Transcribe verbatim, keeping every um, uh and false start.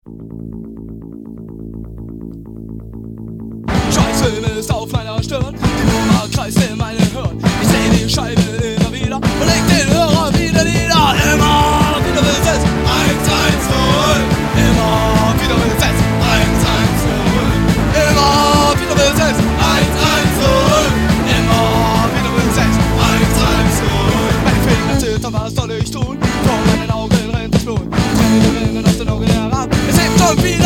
Schweißfilm ist auf meiner Stirn, die Nummer kreist in meine Hirn. Ich seh die Scheibe immer wieder und leg den Hörer wieder nieder. Immer wieder will es eins eins null. Immer wieder will es eins eins null. Immer wieder will es eins eins null. Immer wieder will es eins eins null. Meine Finger zittern, was soll ich tun? Vor meinen Augen rennt das Blut. Tränen rinnen aus den Augen herab. Es hebt schon wieder.